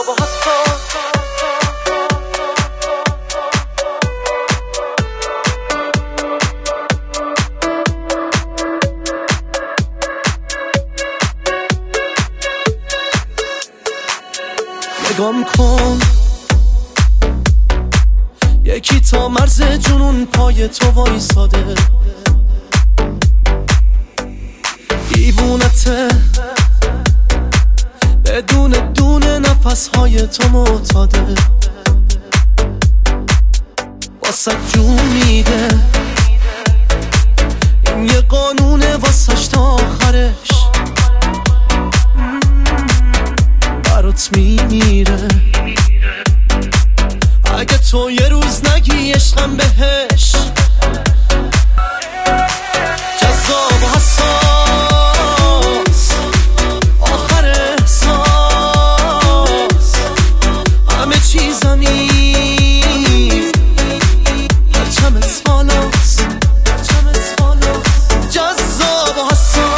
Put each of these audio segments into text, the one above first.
جذاب و حساس. نگام کن یکی تا مرز جنون پای تو وایساده، دیوونته بدون دونه نفسهای تو معتاده، واسه جون میده این یه قانونه واسش تا آخرش برات میمیره. اگه تو یه روز نگی عشقم بهش، جذاب و حساس آخر احساس، همه چیزمی پرچمت بالاست، جذاب و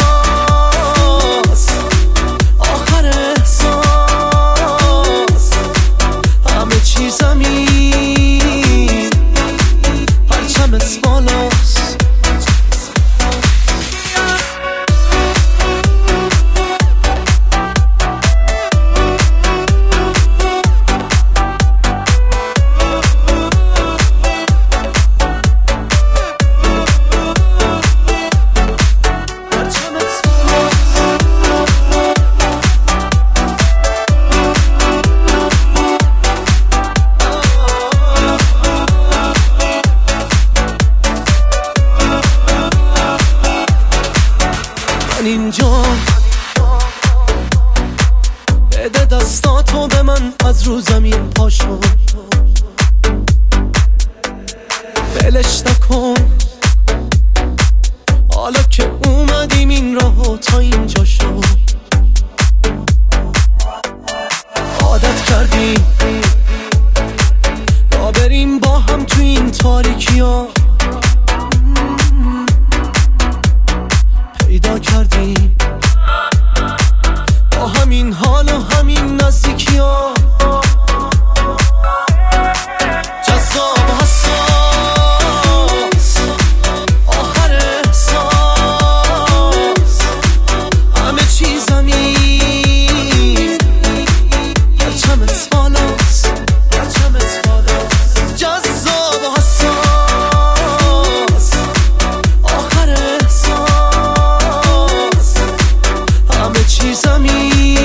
حساس آخر احساس، همه چیزمی پرچمت بالاست. اینجا بده دستاتو به من، از رو زمین پاشو بلش نکن، حالا که اومدیم این راهو تا اینجا شو، عادت کردیم را بریم با هم تو این تاریکی ها، پیدا کردیم با همین حال و همین نزدیکی ها، جذاب و حساس آخر احساس، همه چیزمی پرچمت بالاست، جذاب و حساس آخر احساس، همه چیزمی